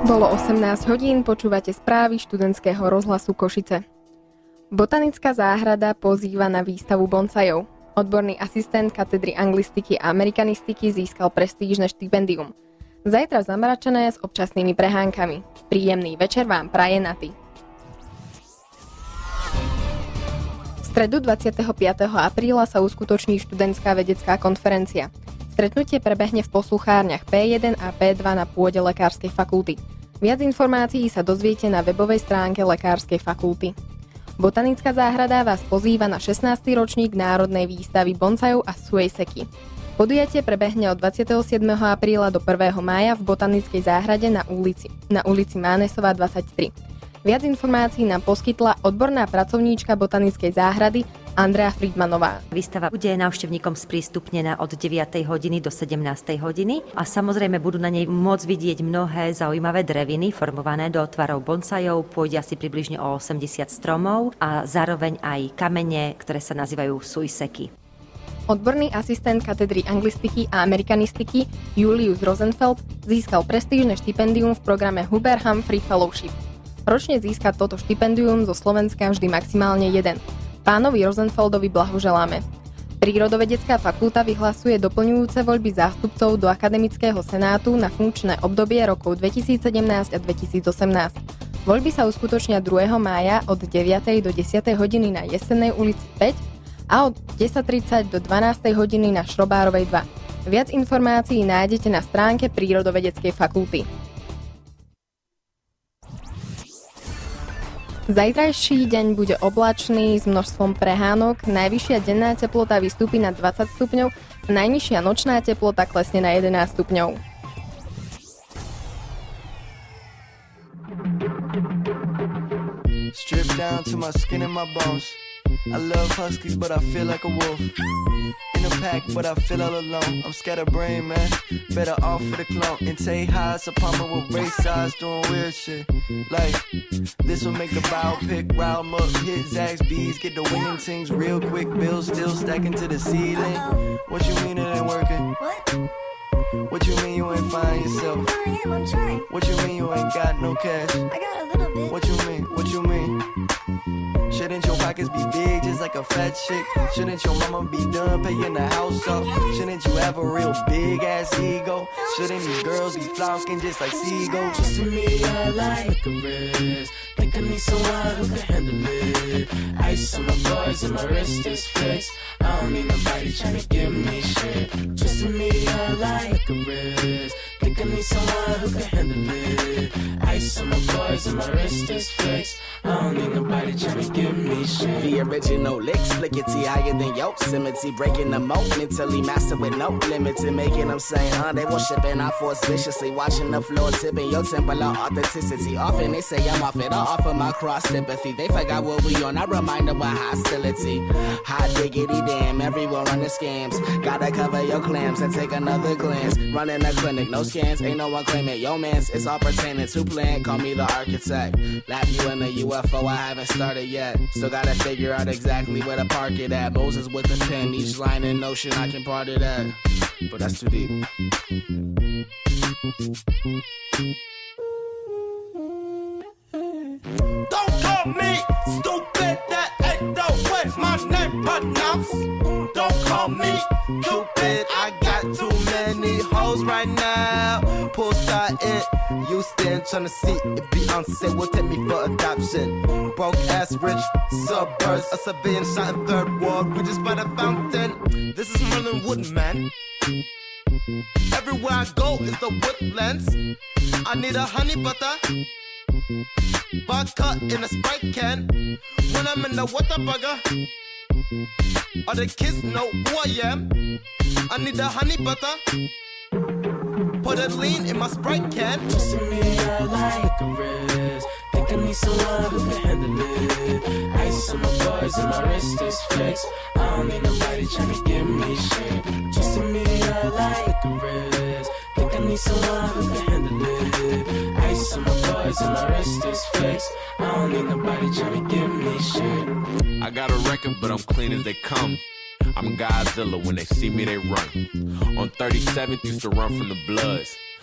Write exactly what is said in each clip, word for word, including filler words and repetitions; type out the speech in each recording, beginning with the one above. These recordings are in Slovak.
Bolo osemnásť hodín, počúvate správy študentského rozhlasu Košice. Botanická záhrada pozýva na výstavu bonsajov. Odborný asistent katedry anglistiky a amerikanistiky získal prestížne štipendium. Zajtra v Zamračené s občasnými prehánkami. Príjemný večer vám praje Naty. V stredu dvadsiateho piateho apríla sa uskutoční študentská vedecká konferencia. Stretnutie prebehne v posluchárniach pé jeden a pé dva na pôde lekárskej fakulty. Viac informácií sa dozviete na webovej stránke lekárskej fakulty. Botanická záhrada vás pozýva na šestnásty ročník národnej výstavy bonsajov a suejseky. Podujatie prebehne od dvadsiateho siedmeho apríla do prvého mája v Botanickej záhrade na ulici, na ulici Mánesová dvadsaťtri. Viac informácií nám poskytla odborná pracovníčka Botanickej záhrady Andrea Friedmanová. Výstava bude návštevníkom sprístupnená od deviatej hodiny do sedemnástej hodiny a samozrejme budú na nej môcť vidieť mnohé zaujímavé dreviny formované do tvarov bonsajov, pôjde asi približne o osemdesiat stromov a zároveň aj kamene, ktoré sa nazývajú suiseky. Odborný asistent katedry anglistiky a amerikanistiky Julius Rosenfeld získal prestížne štipendium v programe Hubert Humphrey Fellowship. Ročne získa toto štipendium zo Slovenska vždy maximálne jeden. Pánovi Rosenfeldovi blahoželáme. Prírodovedecká fakulta vyhlasuje doplňujúce voľby zástupcov do akademického senátu na funkčné obdobie rokov dvetisícsedemnásť a dvetisícosemnásť. Voľby sa uskutočnia druhého mája od deviatej do desiatej hodiny na Jesennej ulici päť a od desať tridsať do dvanástej hodiny na Šrobárovej dva. Viac informácií nájdete na stránke Prírodovedeckej fakulty. Zajtrajší deň bude oblačný s množstvom prehánok, najvyššia denná teplota vystúpi na dvadsať stupňov, najnižšia nočná teplota klesne na jedenásť stupňov. Strip down to my skin and my bones. I love huskies, but I feel like a wolf. In a pack, but I feel all alone. I'm scatterbrained, man. Better off for the clone. And take highs upon me with race eyes, doing weird shit. Like, this will make the biopic. Rile 'em up, hit Zaxby's B's, get the winning things real quick. Bills still stacking to the ceiling. What you mean it ain't working? What? What you mean you ain't find yourself? No, I am, I'm trying. What you mean you ain't got no cash? I got a little bit. What you mean? What you mean? Shouldn't your pockets be big just like a fat chick? Shouldn't your mama be done paying the house off? Shouldn't you have a real big ass ego? Shouldn't these girls be flocking just like seagulls? Just to me, I like a wrist. Think I need someone who can handle it. Ice on my boys and my wrist is fixed. I don't need nobody trying to give me shit. Just to me, I like a wrist. Think I need someone who can handle it. Ice on my boys and my wrist is fixed. I don't need nobody trying to give me shit. The original licks, flickety higher than Yosemite. Breaking them out mentally, master with no limit to making them say, uh, they worshiping our force viciously. Watching the floor tipping your temple of authenticity. Often they say I'm off it, I offer my cross sympathy. They forgot what we on, I remind them of hostility. Hot diggity damn, everyone running scams. Gotta cover your clams and take another glance. Running a clinic, no scans, ain't no one claiming yo mans. It's all pertaining to plan, call me the architect. Lap you in the U F O, I haven't started yet. Still gotta figure out exactly where to park it at. Moses with the pen, each line in notion I can part it at. But that's too deep. Don't call me stupid, that ain't the way my name pronounced. Don't call me stupid, I got too many hoes right now. Poolside in Houston, tryna see if Beyonce will take me for adoption. Broke ass rich suburbs, a civilian shot in third world, we just by the fountain. This is Merlin Woodman. Everywhere I go is the woodlands. I need a honey butter, vodka in a Sprite can. When I'm in the Whataburger, all the kids know who I am. I need a honey butter, put a lean in my Sprite can. Just to me, I like a wrist. Think I need someone who can handle it. Ice on my boys and my wrist is fixed. I don't need nobody trying to give me shit. Just to me, I like a wrist. Think I need someone who can handle it. Ice on my boys and my wrist is fixed. I don't need nobody trying to give me shit. I got a record, but I'm clean as they come. I'm Godzilla, when they see me they run. On thirty-seventh, used to run from the Bloods.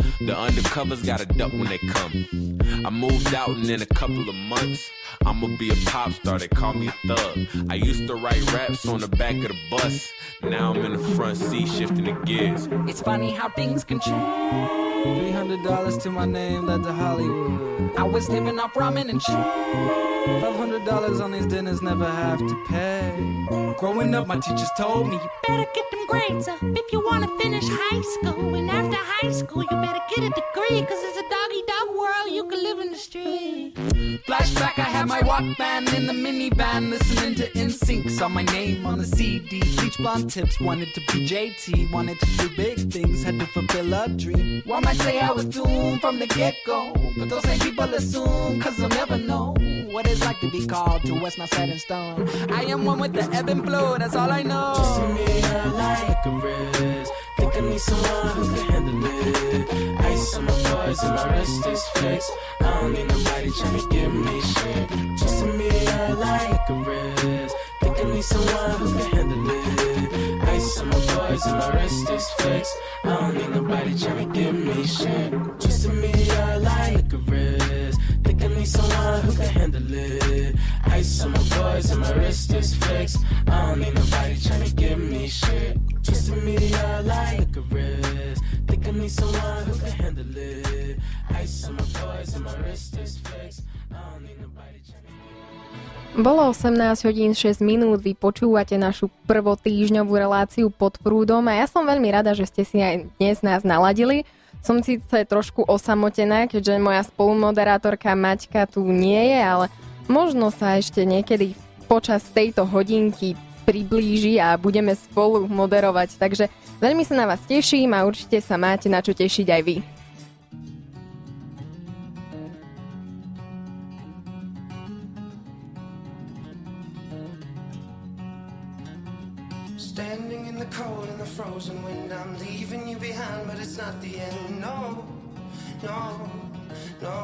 The undercovers gotta duck when they come. I moved out and in a couple of months I'ma be a pop star, they call me a thug. I used to write raps on the back of the bus. Now I'm in the front seat shifting the gears. It's funny how things can change. Three hundred dollars to my name led to Hollywood. I was living off ramen and shit. Five hundred dollars on these dinners, never have to pay. Growing up, my teachers told me, you better get them grades up if you wanna finish high school. And after high school, you better get a degree, cause it's a doggy-dog world, you can live in the street. Flashback, I had my Walkman in the minivan, listening to N Sync. Saw my name on the C D. Bleach blonde tips, wanted to be J T. Wanted to do big things, had to fulfill a dream. One might say I was doomed from the get-go, but those same people assume, cause they'll never know what it's like to be called to what's not set in stone. I am one with the ebb and flow, that's all I know. Just to me, I like a wrist. Think I need someone who can handle it. Ice on my bars and my wrist is fixed. I don't need nobody trying to give me shit. Just to me, I like a wrist. Think I need someone who can handle it. Ice on my bars and my wrist is fixed. I don't need nobody trying to give me shit. Just to me, I like a wrist. Think I need someone who can handle it. Ice on my bars and my wrist is fixed. I don't need nobody trying to give me shit. Just to me, I like a wrist. Think I need someone who can handle it. Ice on my bars and my wrist is fixed. I don't need nobody trying to give me shit. Bolo osemnásť hodín šesť minút, vy počúvate našu prvotýždňovú reláciu Pod prúdom a ja som veľmi rada, že ste si aj dnes nás naladili. Som síce trošku osamotená, keďže moja spolumoderátorka Maťka tu nie je, ale možno sa ešte niekedy počas tejto hodinky priblíži a budeme spolu moderovať. Takže veľmi sa na vás teším a určite sa máte na čo tešiť aj vy. Standing in the cold and the frozen wind, I'm leaving you behind, but it's not the end. No, no, no.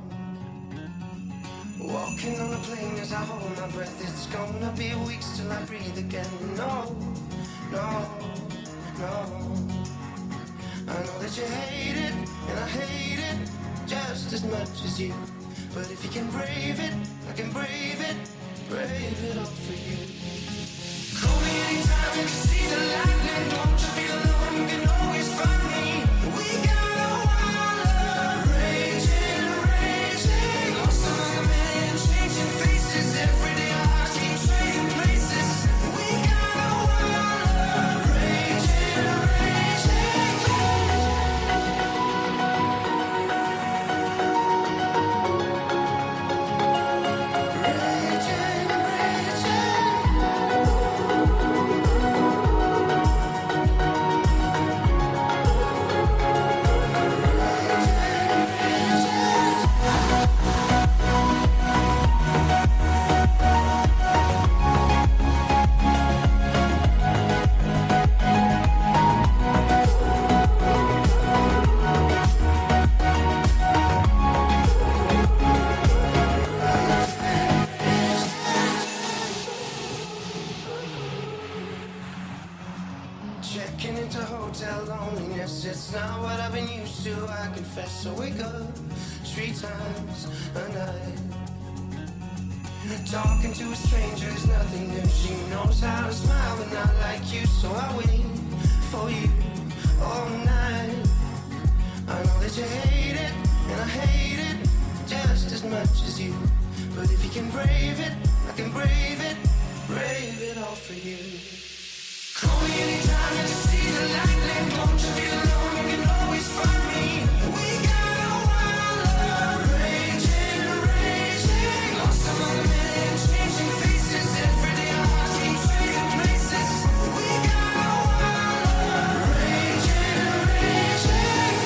Walking on a plane as I hold my breath, it's gonna be weeks till I breathe again. No, no, no. I know that you hate it, and I hate it just as much as you. But if you can brave it, I can brave it, brave it all for you. Call me anytime if you see the lightning. Don't you be alone, you can always find me. We got a wild love, raging, raging. Lost among a million changing faces. Every day our hearts keep trading places. We got a wild love, raging, raging. Raging, raging. Checking into hotel loneliness, it's not what I've been used to, I confess. So wake up three times a night. Talking to a stranger is nothing new. She knows how to smile but not like you. So I wait for you all night. I know that you hate it, and I hate it just as much as you. But if you can brave it, I can brave it, brave it all for you. Call me anytime that you see the lightning. Don't you be alone, you can always find me. We got a wild love, raging, raging. Lost among a million changing faces. Every day our hearts keep trading places. We got a wild love, raging, raging.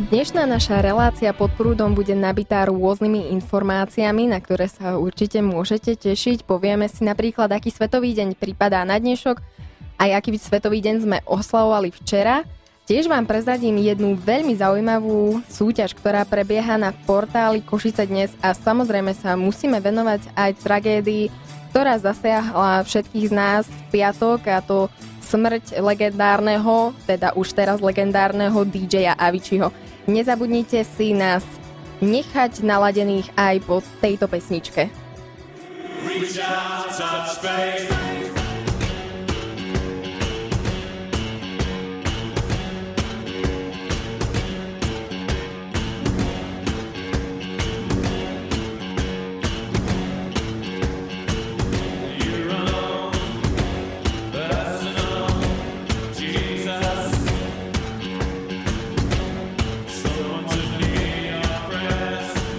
Dnešná naša relácia pod prúdom bude nabitá rôznymi informáciami, na ktoré sa určite môžete tešiť. Povieme si napríklad, aký svetový deň pripadá na dnešok, aj aký svetový deň sme oslavovali včera. Tiež vám prezradím jednu veľmi zaujímavú súťaž, ktorá prebieha na portáli Košice dnes a samozrejme sa musíme venovať aj tragédii, ktorá zasiahla všetkých z nás v piatok, a to smrť legendárneho, teda už teraz legendárneho dý džeja Aviciiho. Nezabudnite si nás nechať naladených aj po tejto pesničke. Reach out, touch faith.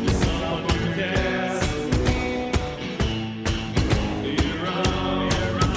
You're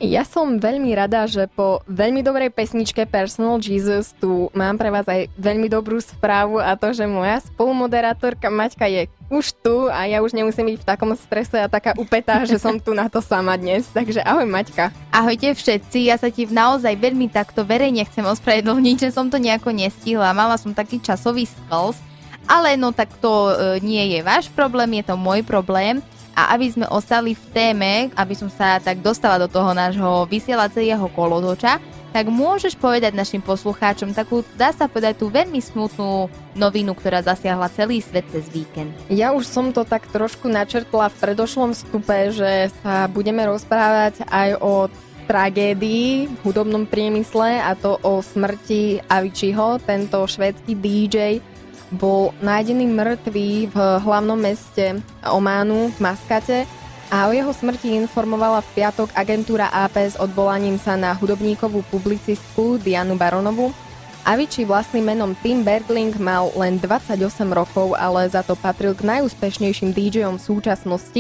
Ja som veľmi rada, že po veľmi dobrej pesničke Personal Jesus tu mám pre vás aj veľmi dobrú správu a to, že moja spolumoderátorka Maťka je už tu a ja už nemusím byť v takom strese a taká upätá, že som tu na to sama dnes. Takže ahoj Maťka. Ahojte všetci, ja sa ti naozaj veľmi takto verejne chcem ospravedlniť, že som to nejako nestihla. Mala som taký časový skls, ale no tak to e, nie je váš problém, je to môj problém. A aby sme ostali v téme, aby som sa tak dostala do toho nášho vysielacieho kolotoča, tak môžeš povedať našim poslucháčom takú, dá sa povedať, tú veľmi smutnú novinu, ktorá zasiahla celý svet cez víkend. Ja už som to tak trošku načrtla v predošlom vstupe, že sa budeme rozprávať aj o tragédii v hudobnom priemysle, a to o smrti Aviciiho. Tento švédsky dý džej bol nájdený mŕtvý v hlavnom meste Ománu v Maskate a o jeho smrti informovala v piatok agentúra á pé s odvolaním sa na hudobníkovú publicistku Dianu Baronovu. Avicii vlastným menom Tim Bergling mal len dvadsaťosem rokov, ale za to patril k najúspešnejším dý džejom v súčasnosti.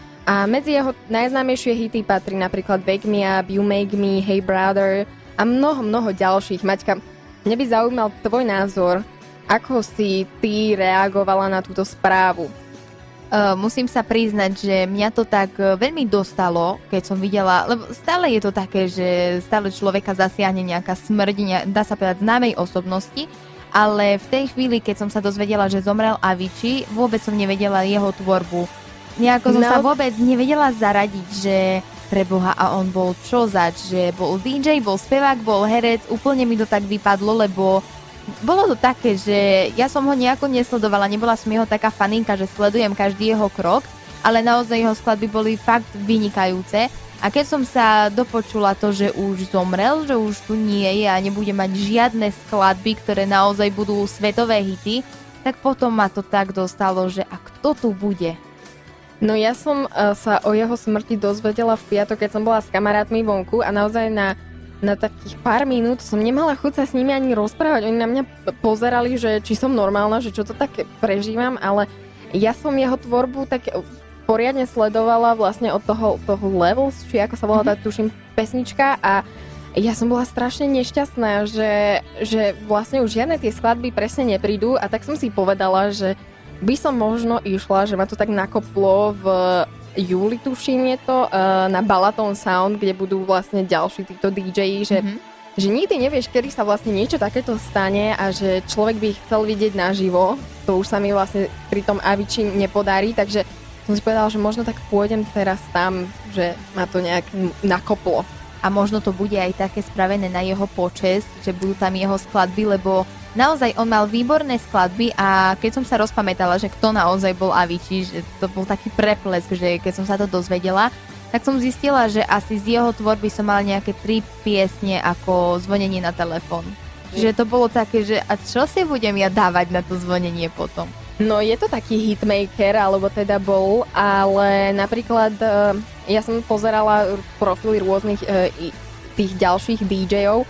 A medzi jeho najznámejšie hity patrí napríklad Wake Me Up, You Make Me, Hey Brother a mnoho, mnoho ďalších. Maťka, mne by zaujímal tvoj názor. Ako si ty reagovala na túto správu? Uh, musím sa priznať, že mňa to tak veľmi dostalo, keď som videla, lebo stále je to také, že stále človeka zasiahne nejaká smrť, ne, dá sa povedať známej osobnosti, ale v tej chvíli, keď som sa dozvedela, že zomrel Avicii, vôbec som nevedela jeho tvorbu. Nejako som no. sa vôbec nevedela zaradiť, že preboha, a on bol čo zač, že bol dý džej, bol spevák, bol herec, úplne mi to tak vypadlo, lebo bolo to také, že ja som ho nejako nesledovala, nebola som jeho taká faninka, že sledujem každý jeho krok, ale naozaj jeho skladby boli fakt vynikajúce. A keď som sa dopočula to, že už zomrel, že už tu nie je a nebude mať žiadne skladby, ktoré naozaj budú svetové hity, tak potom ma to tak dostalo, že a kto tu bude? No ja som uh, sa o jeho smrti dozvedela v piatok, keď som bola s kamarátmi vonku a naozaj na Na takých pár minút som nemala chuť sa s nimi ani rozprávať. Oni na mňa pozerali, že či som normálna, že čo to také prežívam, ale ja som jeho tvorbu tak poriadne sledovala vlastne od toho, toho Levels, či ako sa volá tá, tuším, pesnička, a ja som bola strašne nešťastná, že, že vlastne už žiadne tie skladby presne neprídu, a tak som si povedala, že by som možno išla, že ma to tak nakoplo v júli, tuším je to, na Balaton Sound, kde budú vlastne ďalší títo dý džeji, že, mm-hmm. že nikdy nevieš, kedy sa vlastne niečo takéto stane a že človek by ich chcel vidieť naživo. To už sa mi vlastne pri tom Avicii nepodarí, takže som si povedala, že možno tak pôjdem teraz tam, že ma to nejak nakoplo. A možno to bude aj také spravené na jeho počesť, že budú tam jeho skladby, lebo naozaj on mal výborné skladby a keď som sa rozpamätala, že kto naozaj bol Avicii, že to bol taký preplesk, že keď som sa to dozvedela, tak som zistila, že asi z jeho tvorby som mala nejaké tri piesne ako zvonenie na telefón. Že to bolo také, že a čo si budem ja dávať na to zvonenie potom? No je to taký hitmaker, alebo teda bol, ale napríklad ja som pozerala profily rôznych tých ďalších dý džejov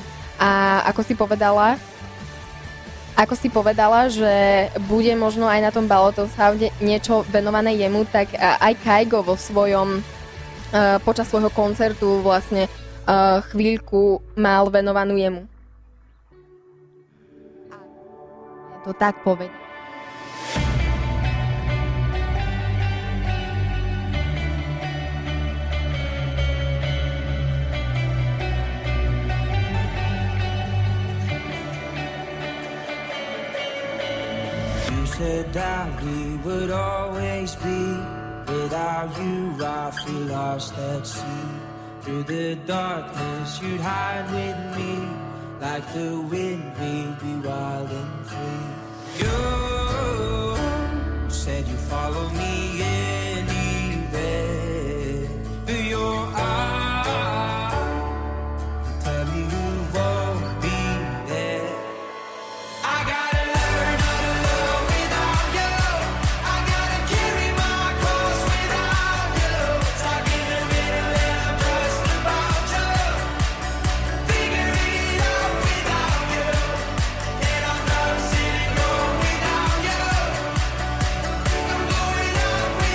a ako si povedala, Ako si povedala, že bude možno aj na tom Balaton Sounde niečo venované jemu, tak aj Kygo vo svojom, uh, počas svojho koncertu vlastne uh, chvíľku mal venovanú jemu. To tak povedať. Said that we would always be. Without you I feel lost at sea. Through the darkness you'd hide with me. Like the wind we'd be wild and free. You said you'd follow me anywhere. Through your eyes tell me who won't be there. I got Going up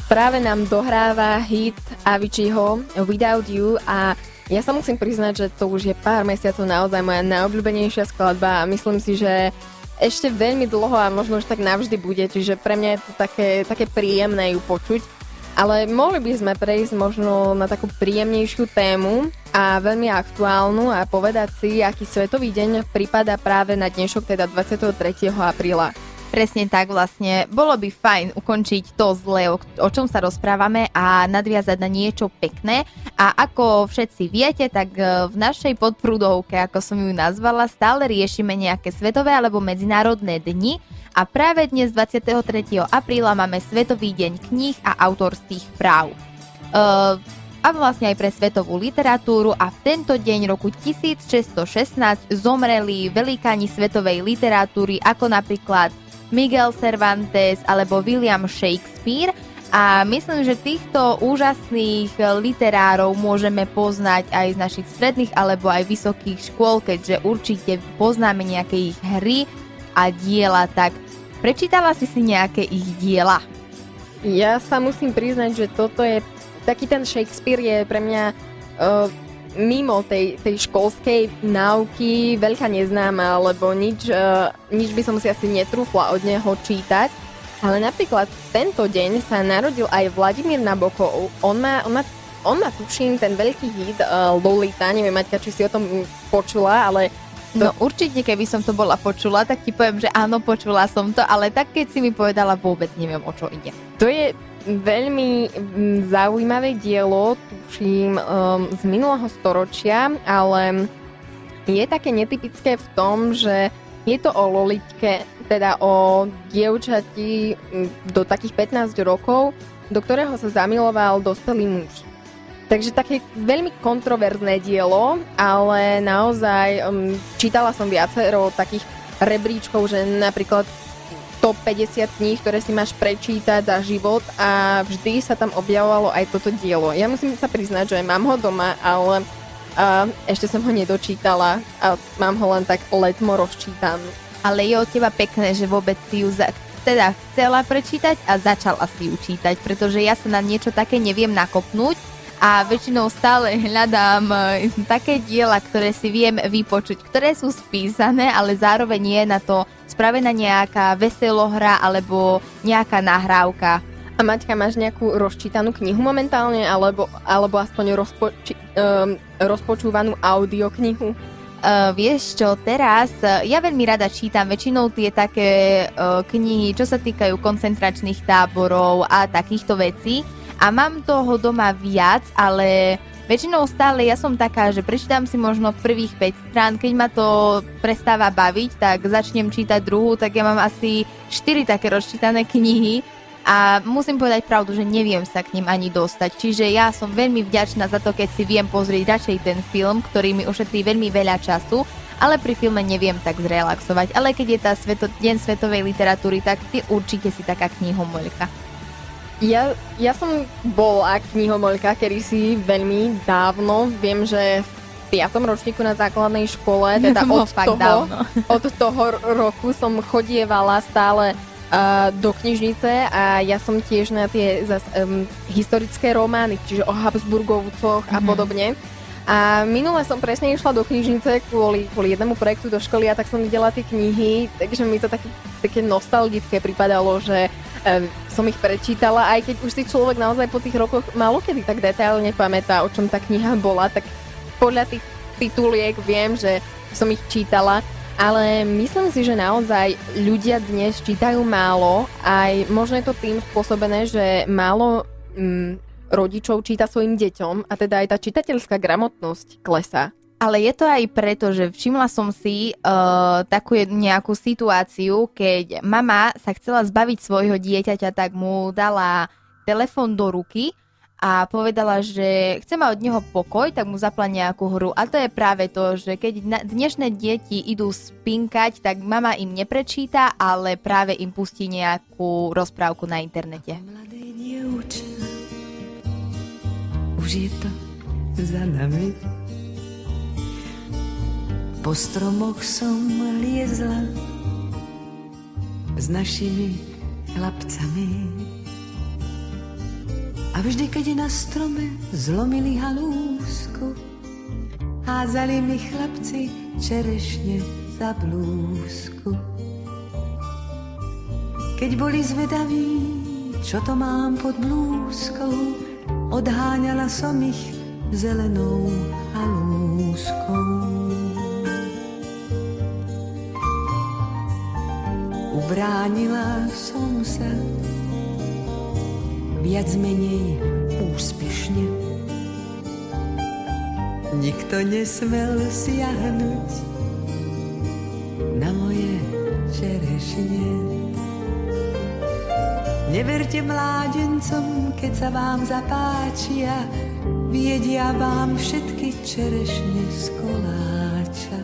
práve nám dohráva hit Aviciiho Without You a ja sa musím priznať, že to už je pár mesiacov naozaj moja najobľúbenejšia skladba a myslím si, že ešte veľmi dlho a možno už tak navždy bude, čiže pre mňa je to také, také príjemné ju počuť. Ale mohli by sme prejsť možno na takú príjemnejšiu tému a veľmi aktuálnu a povedať si, aký Svetový deň pripadá práve na dnešok, teda dvadsiateho tretieho apríla. Presne tak vlastne. Bolo by fajn ukončiť to zlé, o, o čom sa rozprávame a nadviazať na niečo pekné. A ako všetci viete, tak v našej podprúdovke, ako som ju nazvala, stále riešime nejaké svetové alebo medzinárodné dni. A práve dnes dvadsiateho tretieho apríla máme Svetový deň kníh a autorských práv. Uh, a vlastne aj pre svetovú literatúru a v tento deň roku tisícšesťstošestnásť zomreli velikáni svetovej literatúry ako napríklad Miguel Cervantes alebo William Shakespeare a myslím, že týchto úžasných literárov môžeme poznať aj z našich stredných alebo aj vysokých škôl, keďže určite poznáme nejaké ich hry a diela, tak prečítala si si nejaké ich diela? Ja sa musím priznať, že toto je taký ten Shakespeare je pre mňa uh, mimo tej, tej školskej náuky veľká neznáma, lebo nič, uh, nič by som si asi netrúfla od neho čítať. Ale napríklad tento deň sa narodil aj Vladimír Nabokov. On má, on má, on má tuším ten veľký hit uh, Lolita, neviem Maťka, či si o tom počula, ale... To... No určite, keby som to bola počula, tak ti poviem, že áno, počula som to, ale tak keď si mi povedala, vôbec neviem, o čo ide. To je veľmi zaujímavé dielo, tuším, um, z minulého storočia, ale je také netypické v tom, že je to o Lolitke, teda o dievčati do takých pätnásť rokov, do ktorého sa zamiloval dospelý muž. Takže také veľmi kontroverzné dielo, ale naozaj um, čítala som viacero takých rebríčkov, že napríklad top päťdesiat kníh, ktoré si máš prečítať za život a vždy sa tam objavovalo aj toto dielo. Ja musím sa priznať, že mám ho doma, ale uh, ešte som ho nedočítala a mám ho len tak letmo rozčítanú. Ale je od teba pekné, že vôbec si ju za- teda chcela prečítať a začala si ju čítať, pretože ja sa na niečo také neviem nakopnúť a väčšinou stále hľadám také diela, ktoré si viem vypočuť, ktoré sú spísané, ale zároveň je na to spravená nejaká veselohra alebo nejaká nahrávka. A Maťka, máš nejakú rozčítanú knihu momentálne, alebo, alebo aspoň rozpoči, um, rozpočúvanú audioknihu? Uh, vieš čo, teraz uh, ja veľmi rada čítam väčšinou tie také uh, knihy, čo sa týkajú koncentračných táborov a takýchto vecí. A mám toho doma viac, ale väčšinou stále ja som taká, že prečítam si možno prvých päť strán, keď ma to prestáva baviť, tak začnem čítať druhú, tak ja mám asi štyri také rozčítané knihy a musím povedať pravdu, že neviem sa k ním ani dostať. Čiže ja som veľmi vďačná za to, keď si viem pozrieť radšej ten film, ktorý mi ušetrí veľmi veľa času, ale pri filme neviem tak zrelaxovať. Ale keď je tá sveto, deň svetovej literatúry, tak ty určite si taká knihomolka. Ja, ja som bola knihomoľka, kedysi veľmi dávno. Viem, že v piatom ročníku na základnej škole, teda od toho, od toho roku som chodievala stále uh, do knižnice a ja som tiež na tie zas, um, historické romány, čiže o Habsburgovcoch a mm-hmm. podobne. A minule som presne išla do knižnice kvôli, kvôli jednému projektu do školy a tak som videla tie knihy, takže mi to také, také nostalgické pripadalo, že um, som ich prečítala, aj keď už si človek naozaj po tých rokoch malokedy tak detailne pamätá, o čom tá kniha bola, tak podľa tých tituliek viem, že som ich čítala, ale myslím si, že naozaj ľudia dnes čítajú málo, aj možno je to tým spôsobené, že málo mm, rodičov číta svojim deťom a teda aj tá čitateľská gramotnosť klesá. Ale je to aj preto, že všimla som si uh, takú nejakú situáciu, keď mama sa chcela zbaviť svojho dieťaťa, tak mu dala telefón do ruky a povedala, že chce mať od neho pokoj, tak mu zapla nejakú hru. A to je práve to, že keď dnešné deti idú spinkať, tak mama im neprečíta, ale práve im pustí nejakú rozprávku na internete. Mladé dievča, už je to za nami. Po stromoch som liezla s našimi chlapcami. A vždy, keď na strome zlomili halúsku, házali mi chlapci čerešne za blúzku. Keď boli zvedaví, čo to mám pod blúzkou, odháňala som ich zelenou halúskou. Ubránila som sa viac menej úspešne. Nikto nesmel siahnuť na moje čerešne. Neverte mládencom, keď sa vám zapáčia, viedia vám všetky čerešne z koláča.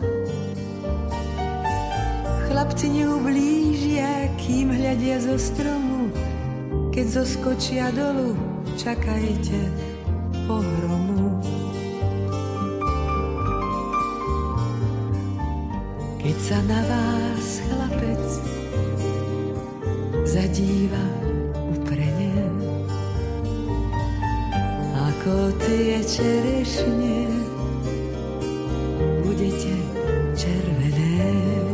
Chlapci neublížia, kým hľadia zo stromu, keď zoskočia dolu, čakajte pohromu. Keď sa na vás chlapec zadíva uprene, ako tie čerešne budete červené.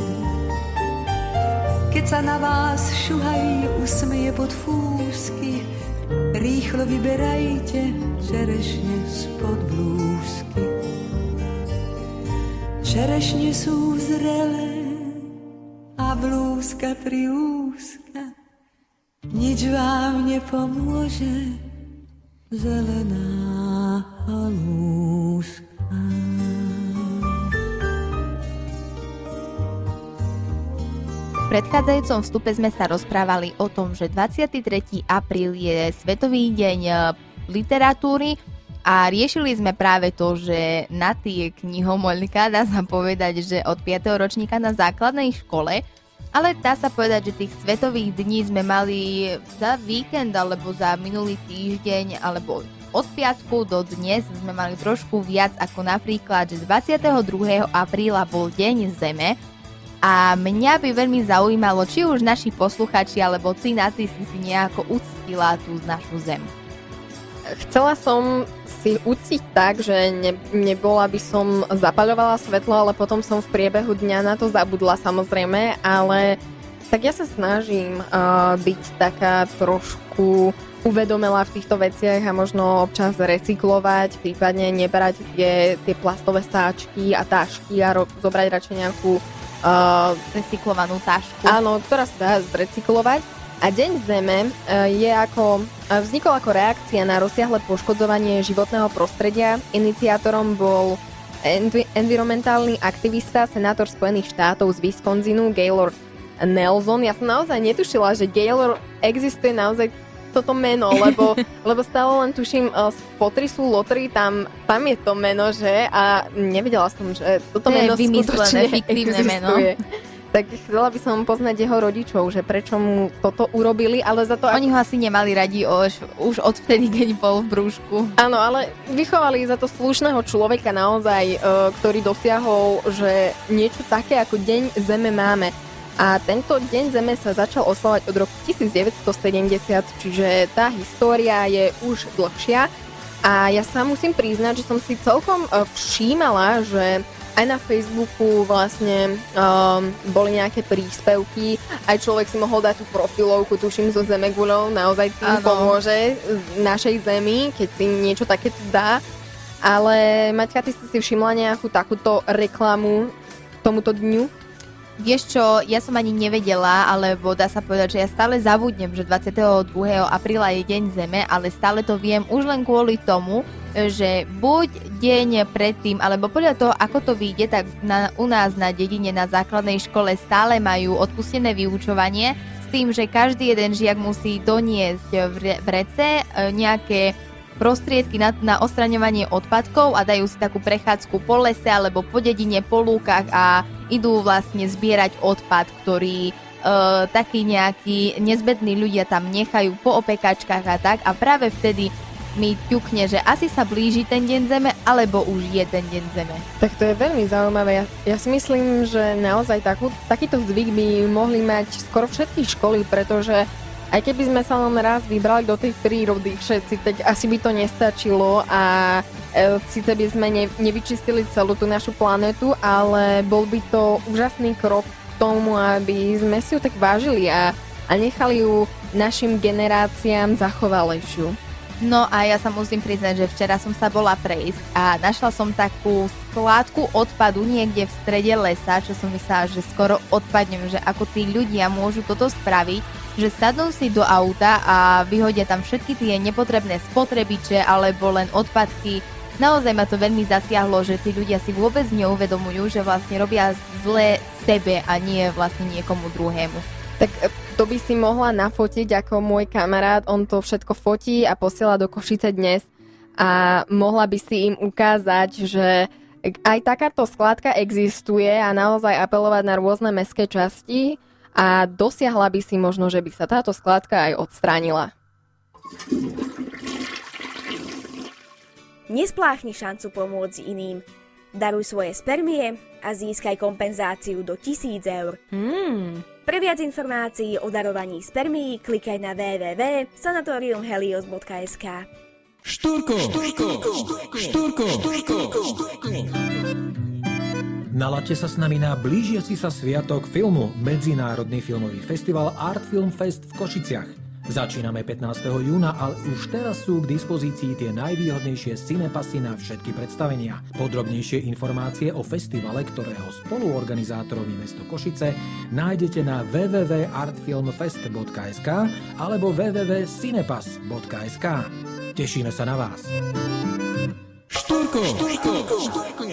Keď sa na vás šuhaj usmeje pod fúsky, rýchlo vyberajte čerešne spod blúzky. Čerešne sú zrelé a blúzka triúzka, nič vám nepomôže, zelená halúska. V predchádzajúcom vstupe sme sa rozprávali o tom, že dvadsiateho tretieho apríla je Svetový deň literatúry a riešili sme práve to, že na tie knihomoľka dá sa povedať, že od piateho ročníka na základnej škole, ale dá sa povedať, že tých svetových dní sme mali za víkend alebo za minulý týždeň alebo od piatku do dnes sme mali trošku viac, ako napríklad, že dvadsiateho druhého apríla bol Deň Zeme. A mňa by veľmi zaujímalo, či už naši posluchači, alebo ty na ty si si nejako uctila tú našu zem. Chcela som si uctiť tak, že ne, nebola by som zapaľovala svetlo, ale potom som v priebehu dňa na to zabudla samozrejme, ale tak ja sa snažím uh, byť taká trošku uvedomela v týchto veciach a možno občas recyklovať, prípadne nebrať tie, tie plastové sáčky a tášky a ro- zobrať radšej nejakú Uh, recyklovanú tašku. Áno, ktorá sa dá zrecyklovať. A Deň Zeme uh, je ako, uh, vznikol ako reakcia na rozsiahle poškodzovanie životného prostredia. Iniciátorom bol envi- environmentálny aktivista, senátor Spojených štátov z Wisconsinu, Gaylord Nelson. Ja som naozaj netušila, že Gaylord existuje naozaj toto meno, lebo, lebo stále len tuším z Potrisu Lottery, tam, tam je to meno, že? A nevedela som, že toto to meno skutočne fiktívne meno. Tak chcela by som poznať jeho rodičov, že prečo mu toto urobili, ale za to... Oni ho asi nemali radi už, už odvtedy, keď bol v brúšku. Áno, ale vychovali za to slušného človeka naozaj, ktorý dosiahol, že niečo také ako Deň Zeme máme. A tento Deň Zeme sa začal oslavovať od roku devätnásťsedemdesiat, čiže tá história je už dlhšia. A ja sa musím priznať, že som si celkom všímala, že aj na Facebooku vlastne um, boli nejaké príspevky, aj človek si mohol dať tú profilovku, tuším, so Zemeguľou, naozaj tým ano. Pomôže našej zemi, keď si niečo takéto dá. Ale Maťka, ty si si všimla nejakú takúto reklamu tomuto dňu? Vieš čo, ja som ani nevedela, alebo dá sa povedať, že ja stále zabudnem, že dvadsiateho druhého apríla je Deň Zeme, ale stále to viem už len kvôli tomu, že buď deň predtým, alebo podľa toho, ako to vyjde, tak na, u nás na dedine na základnej škole stále majú odpustené vyučovanie s tým, že každý jeden žiak musí doniesť v vrece nejaké prostriedky na, na odstraňovanie odpadkov a dajú si takú prechádzku po lese alebo po dedine, po lúkach a idú vlastne zbierať odpad, ktorý e, takí nejakí nezbední ľudia tam nechajú po opekačkách a tak, a práve vtedy mi ťukne, že asi sa blíži ten Deň Zeme, alebo už je ten Deň Zeme. Tak to je veľmi zaujímavé. Ja, ja si myslím, že naozaj takú, takýto zvyk by mohli mať skoro všetky školy, pretože Aj keby sme sa len raz vybrali do tej prírody všetci, tak asi by to nestačilo a e, síce by sme ne, nevyčistili celú tú našu planetu, ale bol by to úžasný krok k tomu, aby sme si ju tak vážili a, a nechali ju našim generáciám zachovalejšiu. No a ja sa musím priznať, že včera som sa bola prejsť a našla som takú skládku odpadu niekde v strede lesa, čo som myslela, že skoro odpadnem, že ako tí ľudia môžu toto spraviť, že sadnú si do auta a vyhodia tam všetky tie nepotrebné spotrebiče alebo len odpadky. Naozaj ma to veľmi zasiahlo, že tí ľudia si vôbec neuvedomujú, že vlastne robia zlé sebe a nie vlastne niekomu druhému. Tak to by si mohla nafotiť ako môj kamarát, on to všetko fotí a posiela do Košice dnes a mohla by si im ukázať, že aj takáto skládka existuje a naozaj apelovať na rôzne mestské časti a dosiahla by si možno, že by sa táto skládka aj odstránila. Nespláchni šancu pomôcť iným. Daruj svoje spermie a získaj kompenzáciu do tisíc eur. Hmm. Pre viac informácií o darovaní spermií klikaj na w w w bodka sanatorium helios bodka es ká. Štúrko! Štúrko! Štúrko! Štúrko! Nalaďte sa s nami na blížiaci sa sviatok filmu, Medzinárodný filmový festival Art Film Fest v Košiciach. Začíname pätnásteho júna, ale už teraz sú k dispozícii tie najvýhodnejšie cinepasy na všetky predstavenia. Podrobnejšie informácie o festivale, ktorého spoluorganizátorom je mesto Košice, nájdete na w w w bodka art film fest bodka es ká alebo w w w bodka cinepas bodka es ká. Tešíme sa na vás. Štúrko! Štúrko! Štúrko!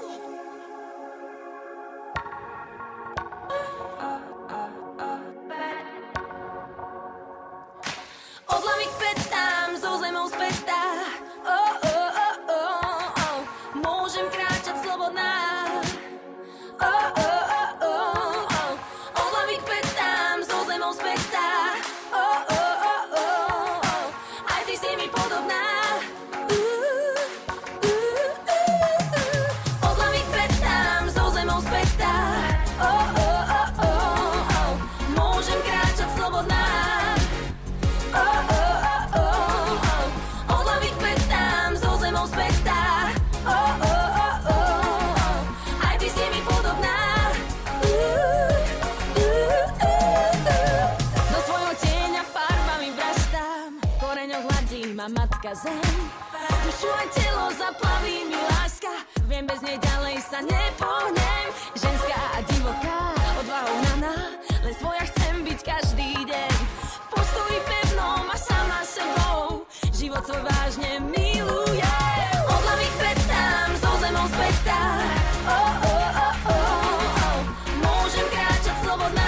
Zem. Dušu aj telo zaplaví mi láska, viem, bez nej ďalej sa nepohnem. Ženská a divoká, odvahou hnaná, len svoja chcem byť každý deň. V postoji pevnom a sama sebou, život svoj vážne milujem. Od hlavy k petám, so zemou spätá, oh, oh, oh, oh, oh. Môžem kráčať slobodná.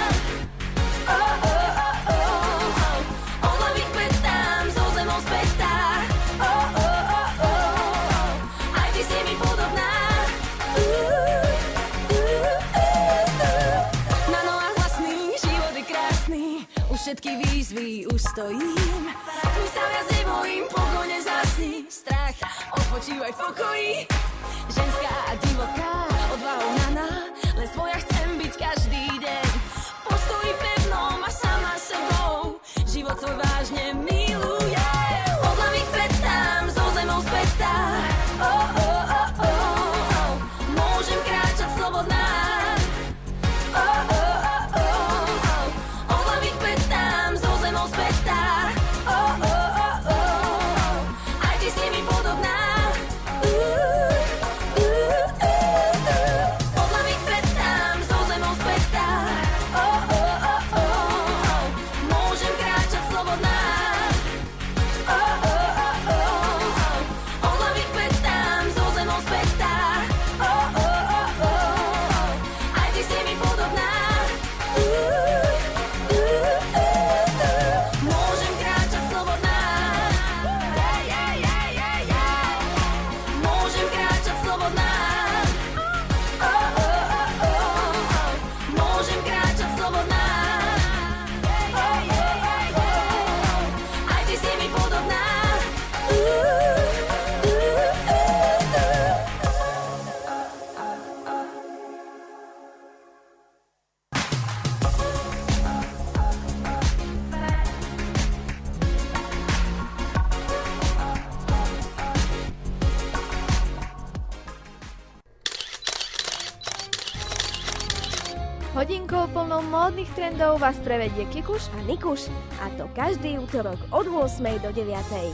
Všetky výzvy ustojím, my sa viac nebojím, pokojne zasni. Strach odpočívaj v pokoji. Ženská a divoká, odvahou hnaná, len svoja chcem byť každý deň. V postoji pevnom a sama sebou, život svoj vážne milujem. Od hlavy k petám, so zemou spätá, oh, oh, oh, oh, oh. Môžem kráčať slobodná. Od hlavy k petám, so zemou spätá. Hodinkou plnou módnych trendov vás prevedie Kikuš a Nikuš. A to každý útorok od ôsmej do deviatej.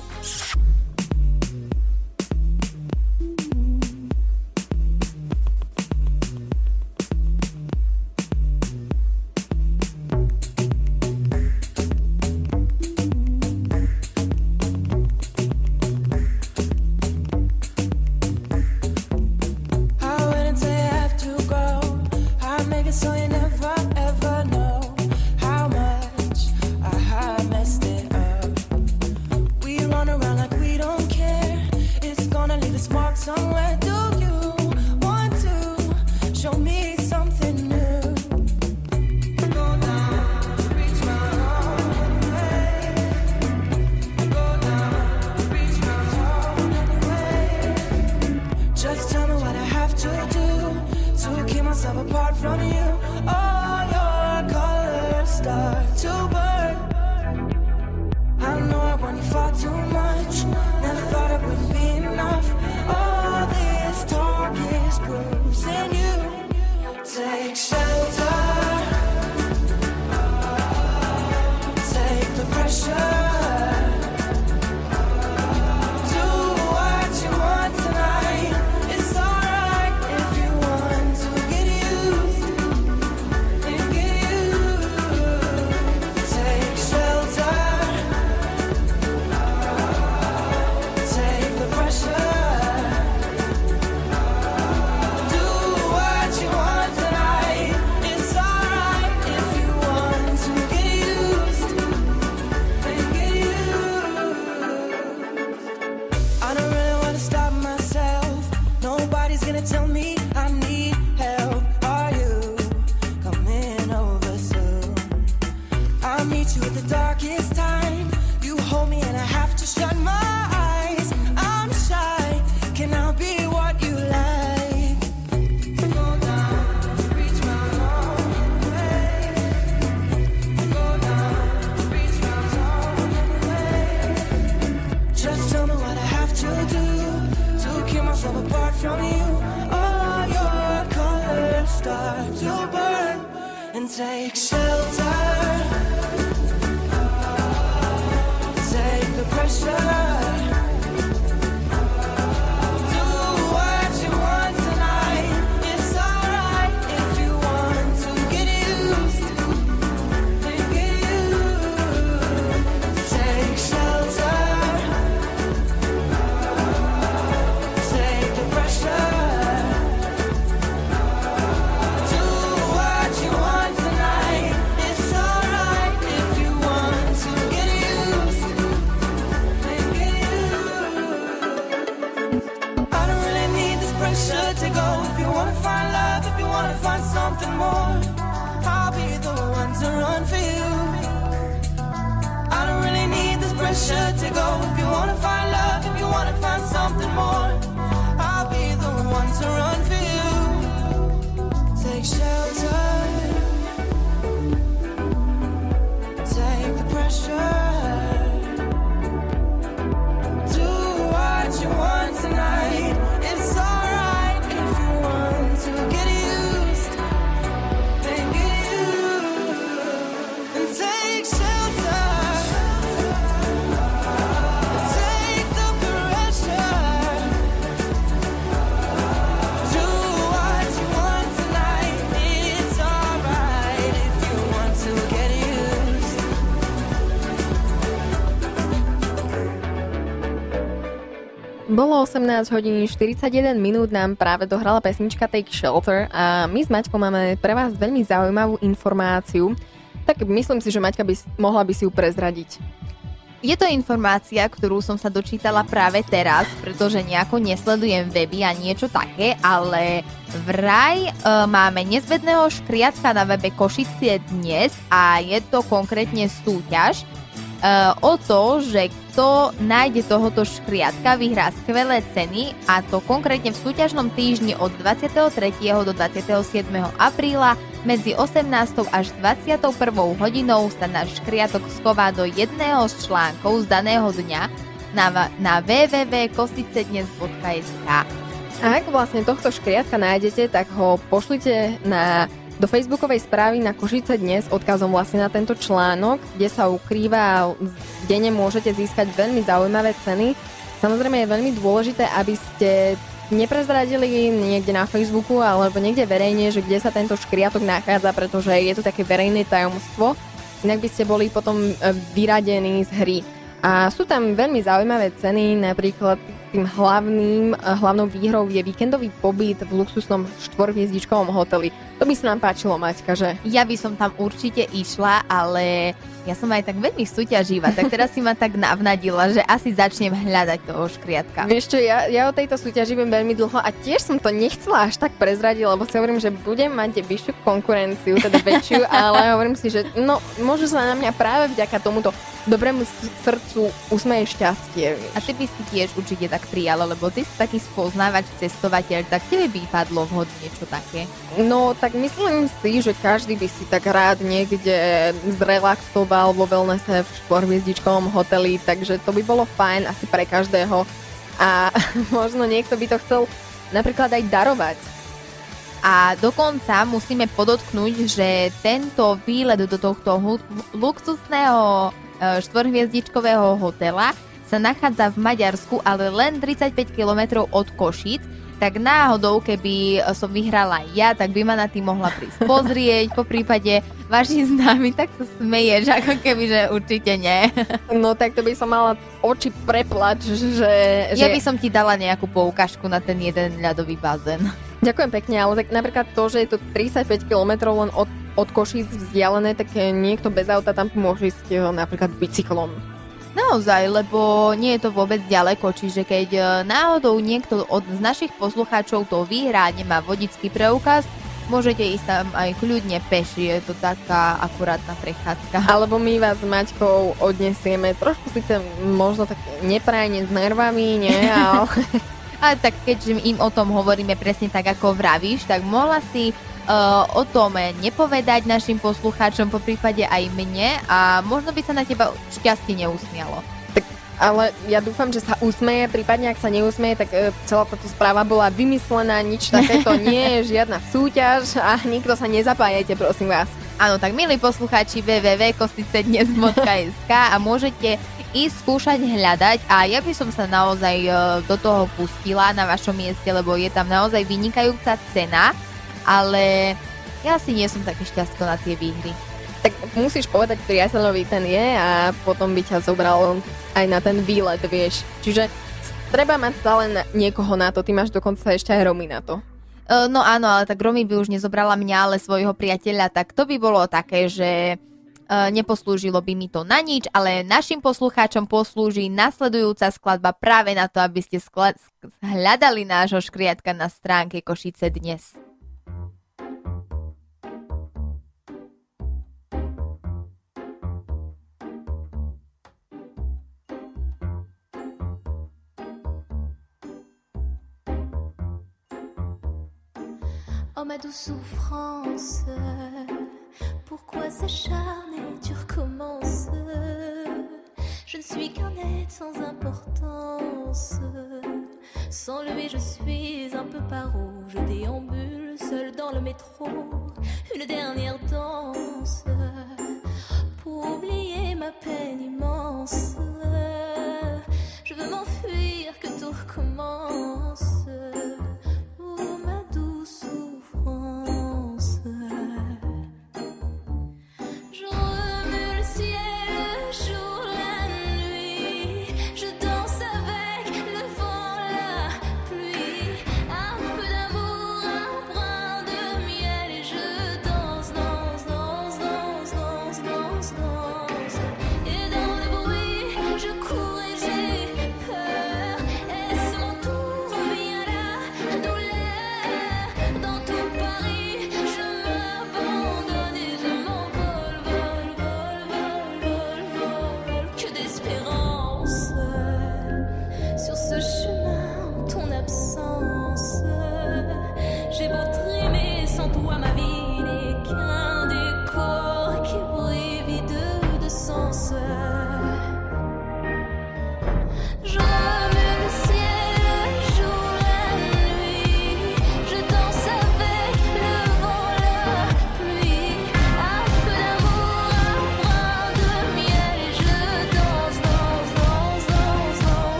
Bolo osemnásť hodín štyridsaťjeden minút, nám práve dohrala pesnička Take Shelter a my s Maťkou máme pre vás veľmi zaujímavú informáciu. Tak myslím si, že Maťka by mohla by si ju prezradiť. Je to informácia, ktorú som sa dočítala práve teraz, pretože nejako nesledujem weby a niečo také, ale vraj e, máme nezbedného škriatka na webe Košice dnes a je to konkrétne súťaž e, o to, že kto nájde tohoto škriatka, vyhrá skvelé ceny a to konkrétne v súťažnom týždni od dvadsiateho tretieho do dvadsiateho siedmeho apríla medzi osemnástou až dvadsiatou prvou hodinou sa náš škriatok schová do jedného z článkov z daného dňa na, na w w w bodka kosicednes bodka es ka. A ak vlastne tohto škriatka nájdete, tak ho pošlite na Do facebookovej správy na Košice dnes odkazom vlastne na tento článok, kde sa ukrýva, denne môžete získať veľmi zaujímavé ceny. Samozrejme je veľmi dôležité, aby ste neprezradili niekde na Facebooku alebo niekde verejne, že kde sa tento škriatok nachádza, pretože je to také verejné tajomstvo. Inak by ste boli potom vyradení z hry. A sú tam veľmi zaujímavé ceny, napríklad tým hlavným, hlavnou výhrou je víkendový pobyt v luxusnom štvorhviezdičkovom hoteli. To by sa nám páčilo, Maťka, že? Ja by som tam určite išla, ale ja som aj tak veľmi súťaživá, tak teraz si ma tak navnadila, že asi začnem hľadať toho škriatka. Vieš čo, ja, ja o tejto súťaži viem veľmi dlho a tiež som to nechcela až tak prezradiť, lebo si hovorím, že budem mať vyššiu konkurenciu, teda väčšiu, ale hovorím si, že no, môžu sa na mňa práve vďaka tomuto dobrému srdcu usmeje šťastie. Vieš. A ty by si tiež určite tak prijala, lebo ty si taký spoznávač, cestovateľ, tak tebe by padlo vhod niečo také. No, tak myslím si, že každý by si tak rád niekde zrelaxoval vo wellnesse v štvorhviezdičkovom hoteli, takže to by bolo fajn asi pre každého. A možno niekto by to chcel napríklad aj darovať. A dokonca musíme podotknúť, že tento výlet do tohto luxusného štvorhviezdičkového hotela sa nachádza v Maďarsku, ale len tridsaťpäť kilometrov od Košíc, tak náhodou, keby som vyhrala ja, tak by ma na tým mohla prísť pozrieť, po prípade vaši známi, tak sa smeješ, ako keby, že určite nie. No tak to by som mala oči preplač, že... Ja že... by som ti dala nejakú poukážku na ten jeden ľadový bazén. Ďakujem pekne, ale tak napríklad to, že je to tridsaťpäť kilometrov len od, od Košíc vzdialené, tak niekto bez auta tam môže ísť napríklad bicyklom. Naozaj, lebo nie je to vôbec ďaleko, čiže keď náhodou niekto od, z našich poslucháčov to vyhrá, nemá vodický preukaz, môžete ísť tam aj kľudne peši, je to taká akurátna prechádzka. Alebo my vás s Maťkou odnesieme, trošku síce možno tak neprajne s nervami, nie, ale... Ale tak keďže im o tom hovoríme presne tak, ako vravíš, tak mohla si Uh, o tom nepovedať našim poslucháčom, po prípade aj mne, a možno by sa na teba šťastie neusmialo. Tak, ale ja dúfam, že sa usmeje, prípadne ak sa neusmeje, tak uh, celá táto správa bola vymyslená, nič takéto nie je, žiadna súťaž a nikto sa nezapájajte, prosím vás. Áno, tak milí poslucháči, w w w bodka kosice dnes bodka es ká a môžete ísť skúšať hľadať a ja by som sa naozaj uh, do toho pustila na vašom mieste, lebo je tam naozaj vynikajúca cena. Ale ja si nie som taký šťastko na tie výhry. Tak musíš povedať priateľovi, ten je a potom by ťa zobral aj na ten výlet, vieš. Čiže treba mať stále na niekoho na to, ty máš dokonca ešte aj Romy na to. Uh, no áno, ale tak Romy by už nezobrala mňa, ale svojho priateľa, tak to by bolo také, že uh, neposlúžilo by mi to na nič, ale našim poslucháčom poslúži nasledujúca skladba práve na to, aby ste skla- hľadali nášho škriatka na stránke Košice dnes. Oh ma douce souffrance, pourquoi s'acharner, tu recommences. Je ne suis qu'un être sans importance. Sans lui je suis un peu paro. Je déambule seul dans le métro. Une dernière danse pour oublier ma peine immense. Je veux m'enfuir, que tout recommence. Oh ma douce souffrance. Je remue le ciel, le jour, la nuit. Je danse avec le vent, la pluie. Un peu d'amour, un brin de miel. Et je danse, danse,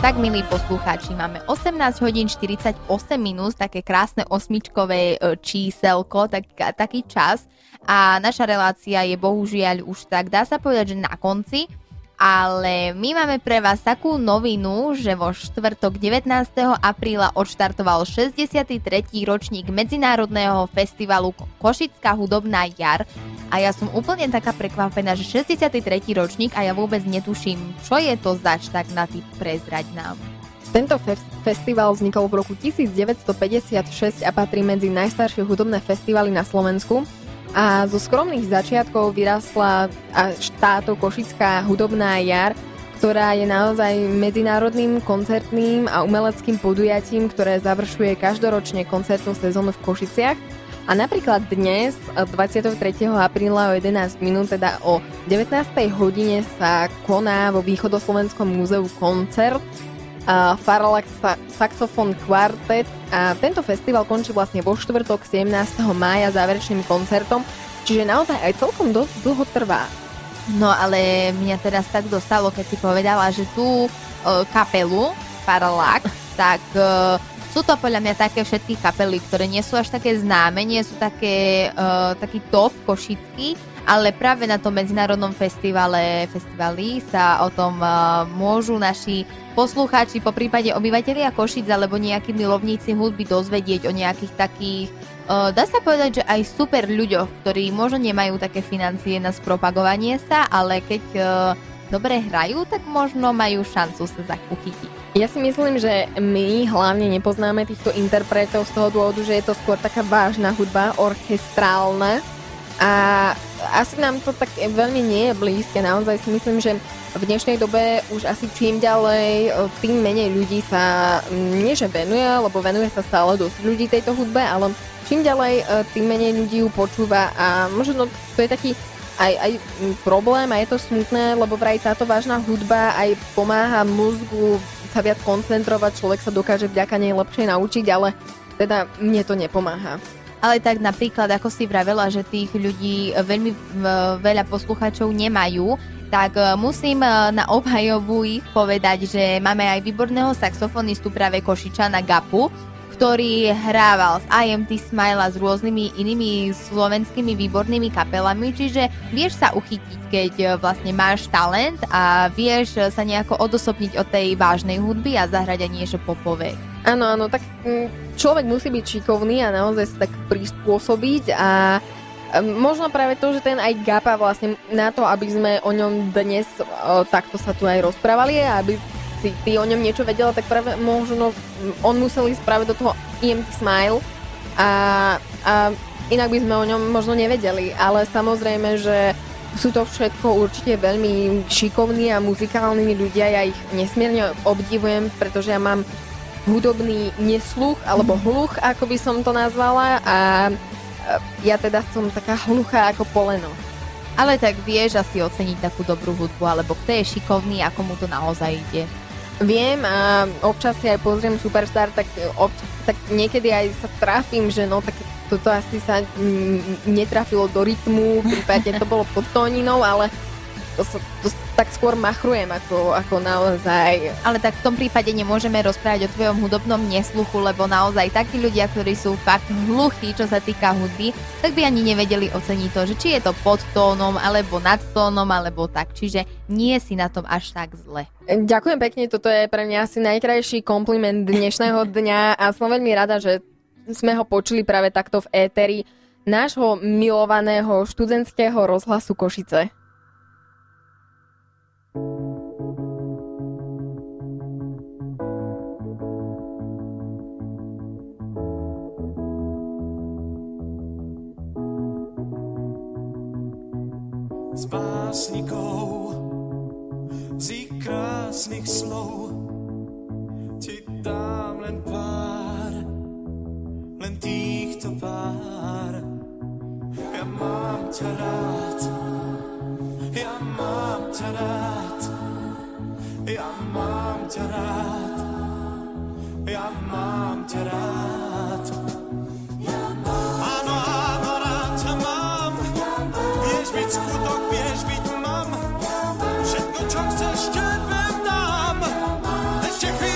Tak, milí poslucháči, máme osemnásť hodín štyridsaťosem minút, také krásne osmičkové číselko, tak, taký čas. A naša relácia je bohužiaľ už tak, dá sa povedať, že na konci. Ale my máme pre vás takú novinu, že vo štvrtok devätnásteho apríla odštartoval šesťdesiaty tretí ročník Medzinárodného festivalu Košická hudobná jar. A ja som úplne taká prekvapená, že šesťdesiaty tretí ročník a ja vôbec netuším, čo je to zač, tak na ty prezrať nám. Tento fe- festival vznikol v roku devätnásťstopäťdesiatšesť a patrí medzi najstaršie hudobné festivaly na Slovensku. A zo skromných začiatkov vyrastla až táto Košická hudobná jar, ktorá je naozaj medzinárodným koncertným a umeleckým podujatím, ktoré završuje každoročne koncertnú sezónu v Košiciach. A napríklad dnes, dvadsiateho tretieho apríla o jedenásť minút, teda o devätnástej hodine sa koná vo Východoslovenskom múzeu koncert Uh, Faralax Saxophone Quartet a tento festival končí vlastne vo štvrtok sedemnásteho mája záverečným koncertom, čiže naozaj aj celkom dosť dlho trvá. No ale mňa teraz tak dostalo, keď si povedala, že tú uh, kapelu Faralax, tak uh, sú to podľa mňa také všetky kapely, ktoré nie sú až také známe, nie sú také, uh, taký top košický, ale práve na tom medzinárodnom festivale, festivali sa o tom uh, môžu naši poslucháči, po prípade obyvatelia Košic alebo nejakí milovníci hudby dozvedieť o nejakých takých, uh, dá sa povedať, že aj super ľuďoch, ktorí možno nemajú také financie na spropagovanie sa, ale keď uh, dobre hrajú, tak možno majú šancu sa zachytiť. Ja si myslím, že my hlavne nepoznáme týchto interpretov z toho dôvodu, že je to skôr taká vážna hudba, orchestrálna a asi nám to tak veľmi nie je blízke. Naozaj si myslím, že v dnešnej dobe už asi čím ďalej, tým menej ľudí sa nie že venuje, lebo venuje sa stále dosť ľudí tejto hudbe, ale čím ďalej, tým menej ľudí ju počúva a možno to je taký aj, aj problém a je to smutné, lebo vraj táto vážna hudba aj pomáha mozgu sa viac koncentrovať, človek sa dokáže vďaka nej lepšie naučiť, ale teda mne to nepomáha. Ale tak napríklad, ako si vravela, že tých ľudí veľmi veľa poslucháčov nemajú, tak musím na obhajobu ich povedať, že máme aj výborného saxofonistu práve Košičana Gapu, ktorý hrával s I M T Smile a s rôznymi inými slovenskými výbornými kapelami, čiže vieš sa uchytiť, keď vlastne máš talent a vieš sa nejako odosobniť od tej vážnej hudby a zahrať aj niečo popové. Áno, áno, tak človek musí byť šikovný a naozaj sa tak prispôsobiť a možno práve to, že ten aj Gapa vlastne na to, aby sme o ňom dnes o, takto sa tu aj rozprávali a aby si ty o ňom niečo vedela, tak práve možno on musel ísť práve do toho I M T Smile a, a inak by sme o ňom možno nevedeli, ale samozrejme, že sú to všetko určite veľmi šikovní a muzikálni ľudia, ja ich nesmierne obdivujem, pretože ja mám hudobný nesluch alebo hluch, ako by som to nazvala a ja teda som taká hluchá ako poleno. Ale tak vieš asi oceniť takú dobrú hudbu, alebo kto je šikovný, ako mu to naozaj ide. Viem a občas si aj pozriem Superstar, tak, občas, tak niekedy aj sa trafím, že no tak toto asi sa n- netrafilo do rytmu, prípadne to bolo pod tóninou, ale to sa to tak skôr machrujem ako, ako naozaj. Ale tak v tom prípade nemôžeme rozprávať o tvojom hudobnom nesluchu, lebo naozaj takí ľudia, ktorí sú fakt hluchí, čo sa týka hudby, tak by ani nevedeli oceniť to, že či je to pod tónom, alebo nad tónom, alebo tak. Čiže nie si na tom až tak zle. Ďakujem pekne, toto je pre mňa asi najkrajší kompliment dnešného dňa a som veľmi rada, že sme ho počuli práve takto v éteri nášho milovaného študentského rozhlasu Košice. Z básnikov, z ich krásnych slov ti dám len pár, len týchto pár. Ja mám ťa rád, ja mám ťa rád, ja mám ťa rád, ja mám ťa rád. Áno, áno, rád ťa mám, vieš byť skutok, vieš byť mám, všetko, čo chceš, tebe dám. Ešte chvíľu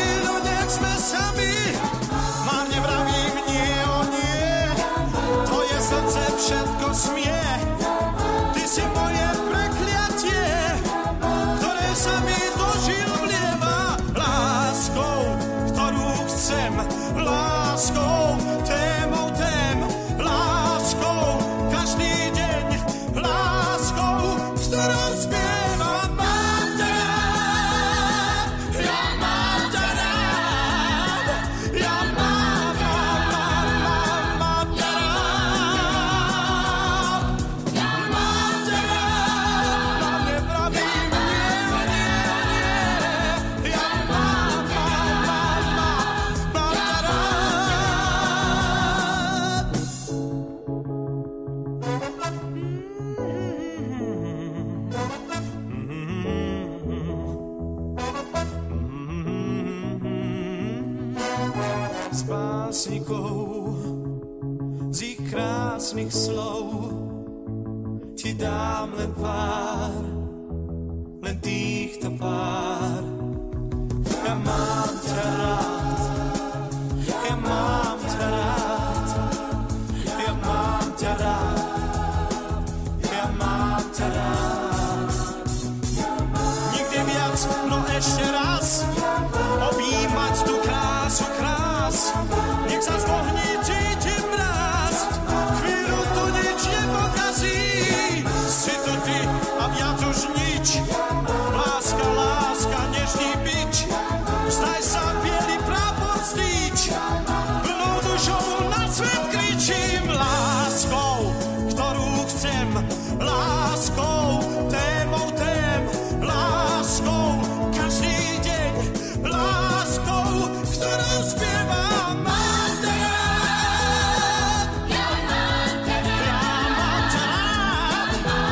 chcem, láskou, témou tém, láskou, každý deň, láskou, s ktorou spievam, mám ťa rád, ja mám ťa rád, ja mám, mám, mám, mám, mám ťa rád, ja mám ťa rád, mám nepravím, nie, nie, nie, ja mám, mám, mám, mám, mám ťa rád. Z básnikov, z ich krásnych slov ti dám len pár, len týchto pár. Ja mám ťa rád, ja mám ťa rád, ja mám ťa rád, ja mám ťa rád. Nikdy viac, no ešte raz, objímať tú krásu krás, nech sa z ohni cítim mráz, chvíľu tu nič nepokazí, si to ty a viac už nič, láska, láska, nežný bič, vzdaj sa bielý prápor stíč, plnou dušou na svet kričím, láskou, ktorú chcem, láskou, témou tém, láskou, každý deň, láskou, ktorú spievam, mám ťa rád, ja mám ťa rád, ja mám ťa rád,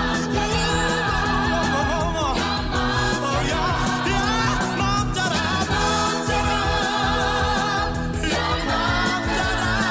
ja, ja mám ťa rád, mám ťa rád, ja mám ťa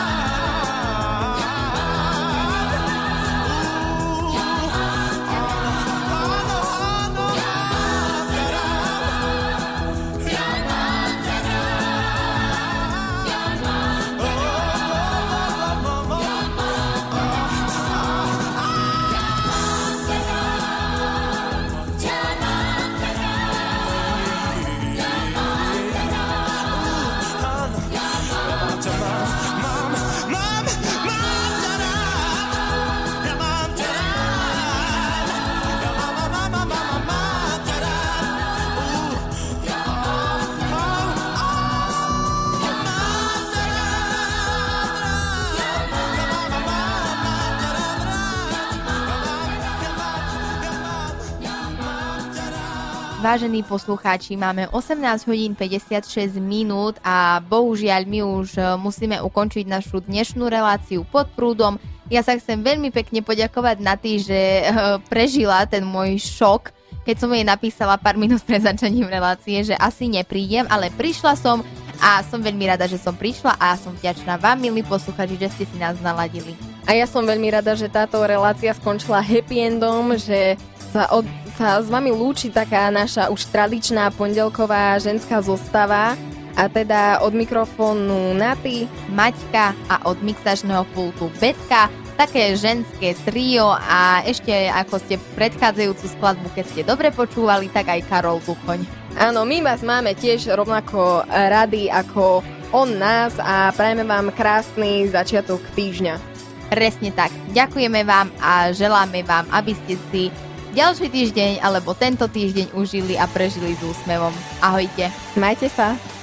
Vážení poslucháči, máme osemnásť hodín päťdesiatšesť minút a bohužiaľ my už musíme ukončiť našu dnešnú reláciu Pod prúdom. Ja sa chcem veľmi pekne poďakovať Naty, že prežila ten môj šok, keď som jej napísala pár minút pred začaním relácie, že asi neprídem, ale prišla som a som veľmi rada, že som prišla a som vďačná vám, milí poslucháči, že ste si nás naladili. A ja som veľmi rada, že táto relácia skončila happy endom, že sa, od, sa s vami lúči taká naša už tradičná pondelková ženská zostava. A teda od mikrofónu Naty, Maťka a od mixačného pultu Betka. Také ženské trio a ešte ako ste predchádzajúcu skladbu, keď ste dobre počúvali, tak aj Karol Duchoň. Áno, my vás máme tiež rovnako rady ako on nás a prajeme vám krásny začiatok týždňa. Presne tak. Ďakujeme vám a želáme vám, aby ste si ďalší týždeň alebo tento týždeň užili a prežili s úsmevom. Ahojte. Majte sa.